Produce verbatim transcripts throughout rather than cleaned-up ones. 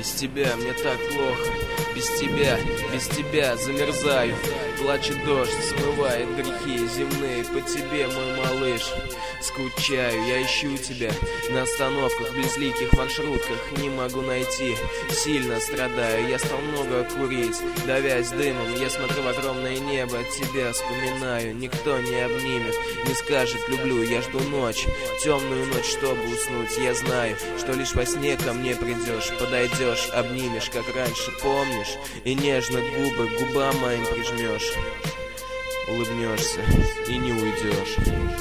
Без тебя мне так плохо, без тебя, без тебя замерзаю. Плачет дождь, смывает грехи земные. По тебе, мой малыш, скучаю. Я ищу тебя на остановках, в безликих маршрутках. Не могу найти, сильно страдаю. Я стал много курить, давясь дымом. Я смотрю в огромное небо, тебя вспоминаю. Никто не обнимет, не скажет люблю. Я жду ночь, темную ночь, чтобы уснуть. Я знаю, что лишь во сне ко мне придешь. Подойдешь, обнимешь, как раньше, помнишь? И нежно губы к губам моим прижмешь. Улыбнешься и не уйдешь.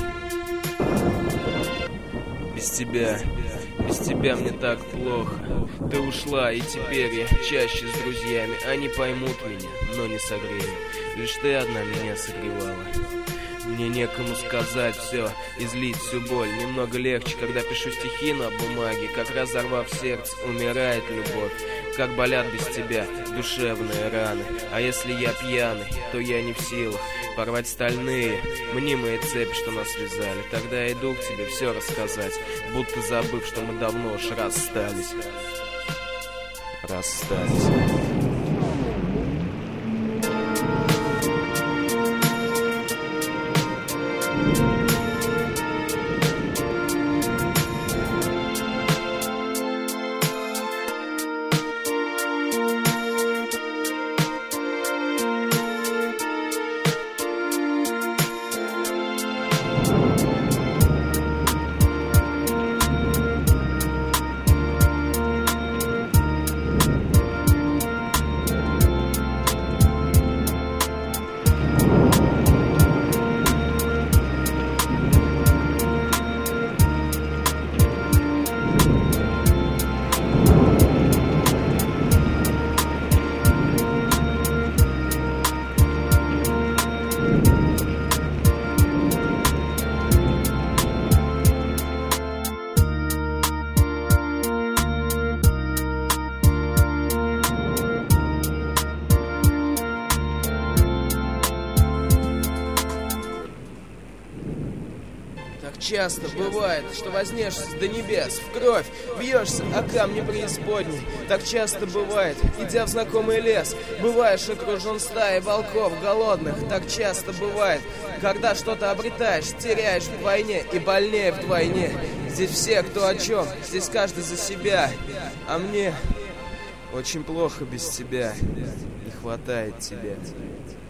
Без тебя, без тебя мне так плохо. Ты ушла, и теперь я чаще с друзьями. Они поймут меня, но не согреют. Лишь ты одна меня согревала. Мне некому сказать все, излить всю боль. Немного легче, когда пишу стихи на бумаге. Как разорвав сердце, умирает любовь. Как болят без тебя душевные раны. А если я пьяный, то я не в силах порвать стальные, мнимые цепи, что нас связали. Тогда я иду к тебе все рассказать, будто забыв, что мы давно уж расстались. Расстались. Часто бывает, что вознешься до небес, в кровь бьешься о камни преисподней. Так часто бывает, идя в знакомый лес, бываешь окружен стаей волков голодных. Так часто бывает, когда что-то обретаешь, теряешь вдвойне и больнее вдвойне. Здесь все кто о чем, здесь каждый за себя. А мне очень плохо без тебя, не хватает тебя.